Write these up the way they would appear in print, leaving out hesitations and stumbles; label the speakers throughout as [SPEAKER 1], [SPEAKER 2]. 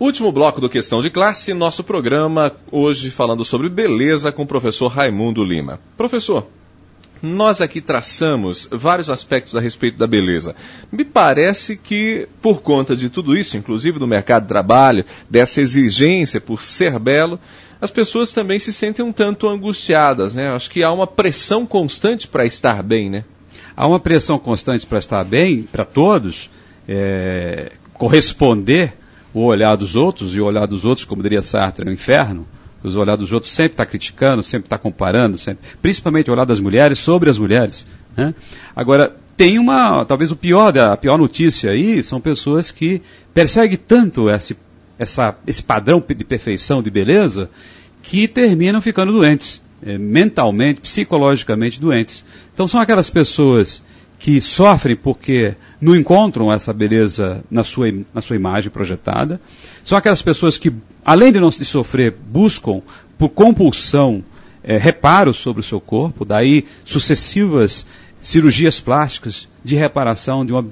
[SPEAKER 1] Último bloco do Questão de Classe, nosso programa hoje falando sobre beleza com o professor Raimundo Lima. Professor, nós aqui traçamos vários aspectos a respeito da beleza. Me parece que, por conta de tudo isso, inclusive do mercado de trabalho, dessa exigência por ser belo, as pessoas também se sentem um tanto angustiadas, né? Acho que há uma pressão constante para estar bem, né?
[SPEAKER 2] Há uma pressão constante para estar bem, para todos, corresponder o olhar dos outros, e o olhar dos outros, como diria Sartre, é um inferno. O olhar dos outros sempre está criticando, sempre está comparando, principalmente o olhar das mulheres sobre as mulheres, né? Agora, tem talvez a pior notícia aí, são pessoas que perseguem tanto esse padrão de perfeição, de beleza, que terminam ficando doentes, mentalmente, psicologicamente doentes. Então são aquelas pessoas que sofrem porque não encontram essa beleza na sua imagem projetada. São aquelas pessoas que, além de não se sofrer, buscam, por compulsão, reparos sobre o seu corpo, daí sucessivas cirurgias plásticas de reparação de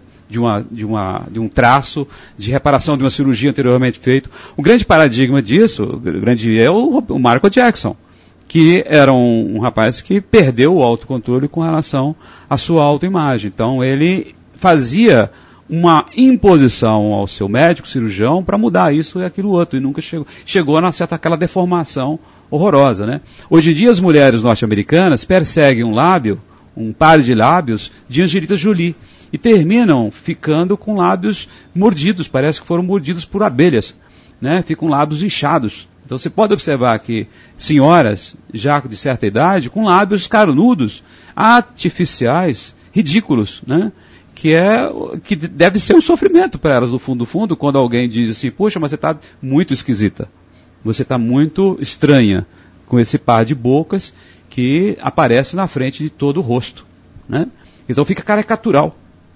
[SPEAKER 2] um traço, de reparação de uma cirurgia anteriormente feita. O grande paradigma disso, é o Michael Jackson, que era um rapaz que perdeu o autocontrole com relação à sua autoimagem. Então ele fazia uma imposição ao seu médico, cirurgião, para mudar isso e aquilo outro, e nunca chegou a certa aquela deformação horrorosa, né? Hoje em dia as mulheres norte-americanas perseguem um par de lábios de Angelina Jolie, e terminam ficando com lábios mordidos, parece que foram mordidos por abelhas, né? Ficam lábios inchados. Então você pode observar que senhoras, já de certa idade, com lábios carnudos, artificiais, ridículos, né? Que deve ser um sofrimento para elas, no fundo do fundo, quando alguém diz assim, poxa, mas você está muito esquisita, você está muito estranha, com esse par de bocas que aparece na frente de todo o rosto, né? Então fica caricatural,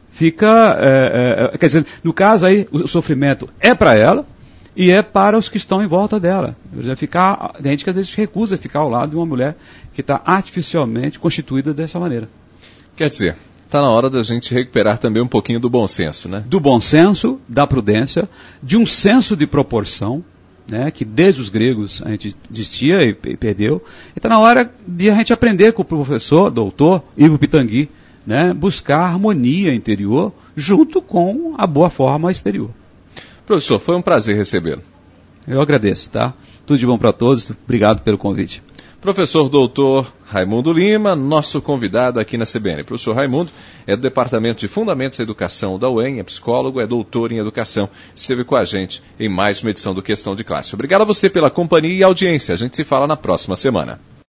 [SPEAKER 2] quer dizer, no caso aí, o sofrimento é para ela, e é para os que estão em volta dela. Tem gente que às vezes recusa ficar ao lado de uma mulher que está artificialmente constituída dessa maneira.
[SPEAKER 1] Quer dizer, está na hora da gente recuperar também um pouquinho do bom senso, né?
[SPEAKER 2] Do bom senso, da prudência, de um senso de proporção, né, que desde os gregos a gente existia e perdeu. E está na hora de a gente aprender com o professor, doutor Ivo Pitangui, né, buscar a harmonia interior junto com a boa forma exterior.
[SPEAKER 1] Professor, foi um prazer recebê-lo.
[SPEAKER 2] Eu agradeço, tá? Tudo de bom para todos, obrigado pelo convite.
[SPEAKER 1] Professor doutor Raimundo Lima, nosso convidado aqui na CBN. Professor Raimundo é do Departamento de Fundamentos da Educação da UEM, é psicólogo, é doutor em Educação. Esteve com a gente em mais uma edição do Questão de Classe. Obrigado a você pela companhia e audiência. A gente se fala na próxima semana.